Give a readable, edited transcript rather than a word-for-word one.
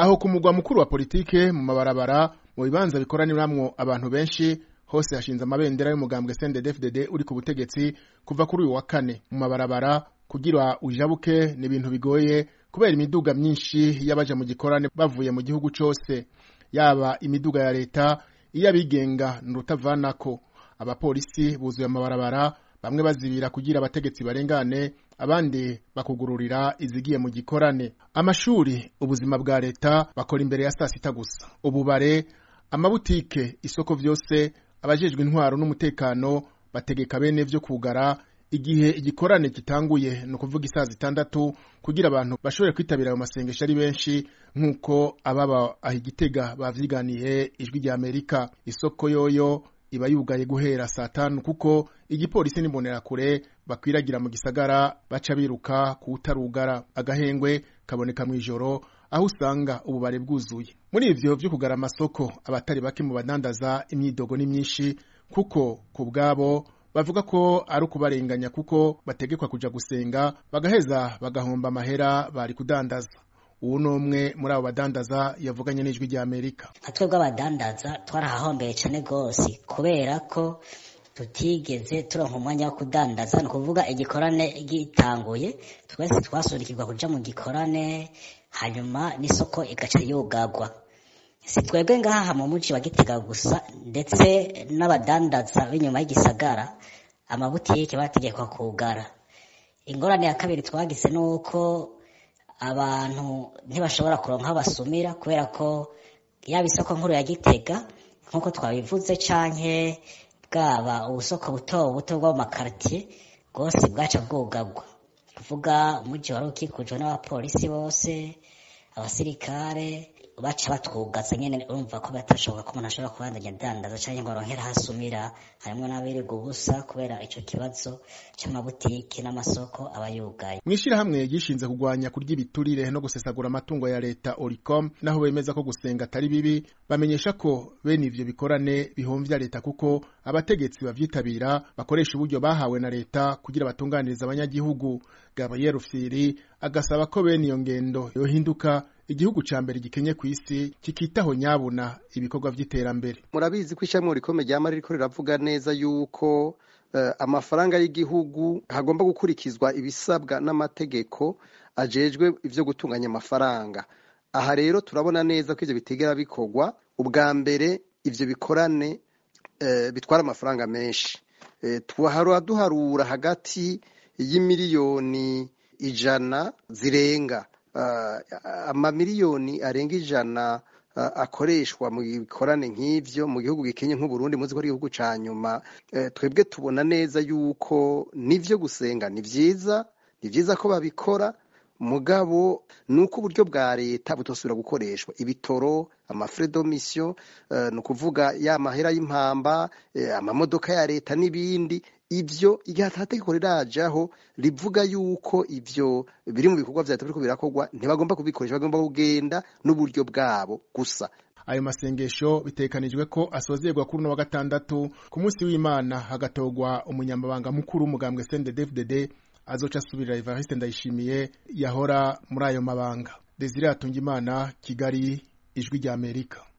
Aho ku mugwa mukuru wa politike mu mabarabara mu bibanza bikoraniramwo abantu benshi hose hashinze amabendera y'umugambwe CNDD-FDD uri ku butegetsi kuva kuri uyu wa kane. Mu mabarabara kugira ujabuke ni ibintu bigoye kubera imiduga myinshi y'abaja mu gikorane bavuye mu gihugu cose, yaba imiduga ya leta iyabigenga nurutavanako. Abapolisi buzuye amabarabara, bamwe bazibira kugira abategetsi barengane, abandi bakugururira izigiye mu gikorane. Amashuri, ubuzima bwa leta bakora imbere ya sasita gusa. Ububare, amabutike, isoko vyose abajejwe intwaro n'umutekano bategeka bene vyo kugara igihe igikorane gitanguye, no kuvuga isaha 6 kugira abantu bashobore kwitabira ayo masengesho ari benshi, nkuko ababa aho Igitega bavyiganiye Ijwi rya Amerika. Isoko yoyo iba yugaye guhera saa 5 kuko igipolisi n'imbonerakure bakwiragira mu gisagara baca biruka kuwutarugara. Agahengwe kaboneka mw'ijoro aho usanga ububare bwuzuye. Muri ivyo vyo kugara amasoko, abatari bake mu badandaza imyidogo ni myinshi kuko ku bwabo bavuga ko ari ukubarenganya kuko bategekwa kuja gusenga bagaheza bagahomba amahera bari kudandaza. Uwo nomwe muri abo badandaza yavuganye n'Ijwi rya Amerika. Twebwe abadandaza twarahahombeye cane gose kubera ko tutigeze turonka umwanya wo kudandaza, no kuvuga igikorane gitanguye twese twasurikirwa kuja mu gikorane, hanyuma n'isoko igaca yugagwa. Si twebwe ngaha mu muji wa Gitega gusa, ndetse n'abadandaza b'inyuma y'igisagara amabutike bategekwa kugara. Ingorane ya kabiri twagize nuko abantu ntibashobora kuronka aho basumira kubera ko yaba isoko nkuru ya Gitega nkuko twabivuze canke bwaba ubusoko buto bwo mu makartier bwose bwaca bwugagwa. Kuvuga umuji wari ukikujwe n'abapolisi bose, abasirikare baca batwugatse nyene, urumva ko batashoboka ko umuntu ashobora kubandanya dandaza canke ngo aronkera hasumira, harimwo n'abirirwa ubusa kubera ico kibazo c'amabutike n'amasoko abayugaye. Mw'ishirahamwe gishinze kugwanya kurya ibiturire no gusesagura amatungo ya leta Oricom, naho bemeza ko gusenga atari bibi, bamenyesha ko bene ivyo bikorane bihomvya leta kuko abategetsi bavyitabira bakoresha uburyo bahawe na leta kugira batunganiriza abanyagihugu. Gabriel Rufyiri agasaba ko bene iyo ngendo yohinduka igihugu ca mbere gikenye kw'isi kikitaho nyabuna ibikorwa vy'iterambere. Murabizi ko ishyamwe rikomeye ryama ririko riravuga neza yuko amafaranga y'igihugu hagomba gukurikizwa ibisabwa n'amategeko ajejwe ivyo gutunganya amafaranga. Aha rero turabona neza ko ivyo bitegera bikorwa. Ubwa mbere ivyo bikorane bitwara amafaranga menshi. Duharura hagati y'imiliyoni 100 zirenga. Amamiliyoni arenga 100 akoreshwa mu bikorane nk'ivyo mu gihugu gikenye nk'Uburundi, muzi ko ari igihugu ca nyuma. Twebwe tubona neza yuko nivyo gusenga ni vyiza ko babikora, mugabo nuko uburyo bwa leta butosubira gukoreshwa ibitoro, amafrais de mission, no kuvuga ya mahera y'impamba, amamodoka ya leta n'ibindi. Ivyo igihe atategeko rirajaho rivuga yuko ivyo biri mu bikorwa vya leta biriko birakorwa, ntibagomba kubikoresha, bagomba kugenda n'uburyo bwabo gusa. Ayo masengesho bitekanijwe ko asozerwa kuri wa gatandatu ku munsi w'Imana, hagatogwa umunyamabanga mukuru w'umugambwe CNDD-FDD azoca asubirira Evariste Ndayishimiye yahora muri ayo mabanga. Desire Atungimana, Kigali, Ijwi rya Amerika.